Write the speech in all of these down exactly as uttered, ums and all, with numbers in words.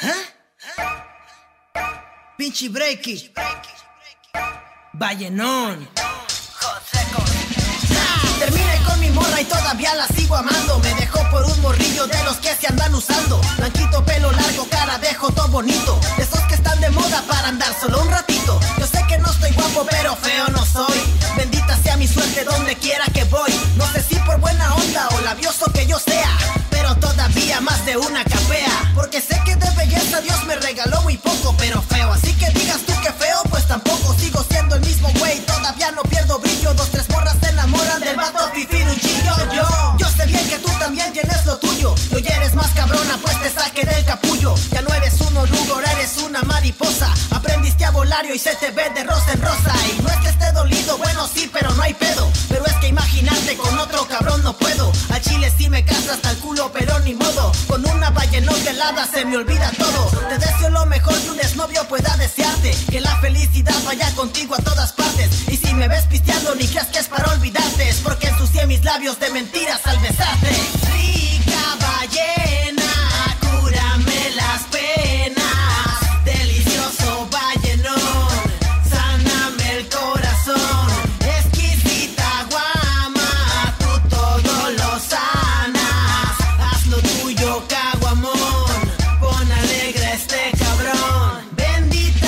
Pinche breaky, Vallenón. Terminé con mi morra y todavía la sigo amando. Me dejó por un morrillo de los que se andan usando. Blanquito, pelo largo, cara de joto bonito. De esos que están de moda para andar solo un ratito. Yo sé que no estoy guapo, pero feo no soy. Bendita sea mi suerte donde quiera que voy. No sé si por buena onda o labioso que yo sea, pero todavía más de una capea. Porque sé que de belleza Dios me regaló muy poco, pero feo. Así que digas tú que feo, pues tampoco. Sigo siendo el mismo güey, todavía no pierdo brillo. Dos, tres morras se enamoran del vato fifiruchillo. Yo, yo sé bien que tú también tienes lo tuyo. Y hoy eres más cabrona, pues te saqué del capullo. Ya no eres un orugo, eres una mariposa. Aprendiste a volar y hoy se te ve de rosa en rosa. Y no es que esté dolido, bueno sí, pero no hay pedo. Pero es que imaginarte con otro cabrón no puedo. A Chile sí me casas hasta el culo, pero ni modo. Con una Vallenón helada se me olvida todo. Te deseo lo mejor que un exnovio pueda desearte. Que la felicidad vaya contigo a todas partes. Y si me ves pisteando ni creas que es para olvidarte, es porque ensucié mis labios de mentiras al besarte. Rica ballena, cúrame las penas. Delicioso Vallenón, sáname el corazón. Exquisita guama, tú todo lo sanas. Haz lo tuyo, caguamón, pon alegre a este cabrón. Bendita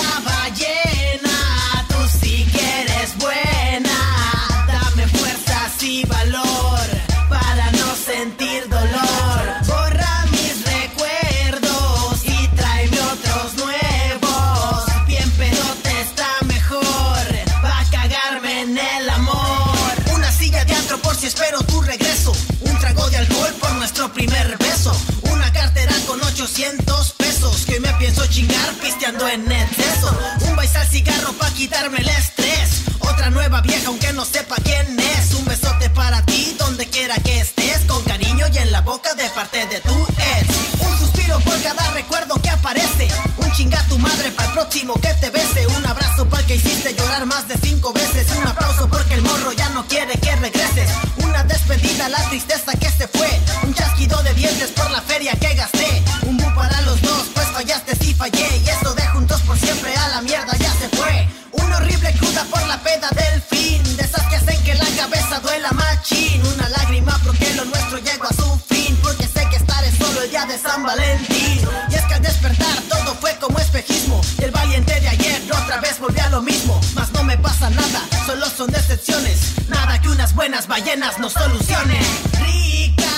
ballena, tú sí que eres buena. Dame fuerzas y valor para no sentir dolor. Borra mis recuerdos y tráeme otros nuevos. Bien pedote está mejor, va a cagarme en el amor. Una silla de antro por si espero tu regreso. Un trago de alcohol por nuestro primer beso. Una cartera con ochocientos pesos que hoy me pienso chingar pisteando en exceso. Un baisal cigarro pa' quitarme el estrés. Otra nueva vieja aunque no sepa quién es. Un besote para ti donde quiera que estés. Con cariño y en la boca de parte de tu ex. Un suspiro por cada recuerdo que aparece. Un chinga a tu madre para el próximo que te bese. Un abrazo para el que hiciste llorar más de cinco veces. Un aplauso porque el morro ya no quiere que regreses. Una despedida a la tristeza que se fue. Un chasquido de dientes por la feria que gasté. Un bu para los dos, pues fallaste si fallé. Y eso de juntos por siempre a la mierda ya se fue. Una horrible cruda por la peda del fin. De esas que hacen que la cabeza duela machín. Una lágrima porque lo nuestro llegó a su fin. Porque sé que estaré solo el día de San Valentín. Y es que al despertar todo fue como espejismo. Y el valiente de ayer otra vez volvió a lo mismo. Mas no me pasa nada, solo son decepciones. Nada que unas buenas ballenas no solucionen. Rica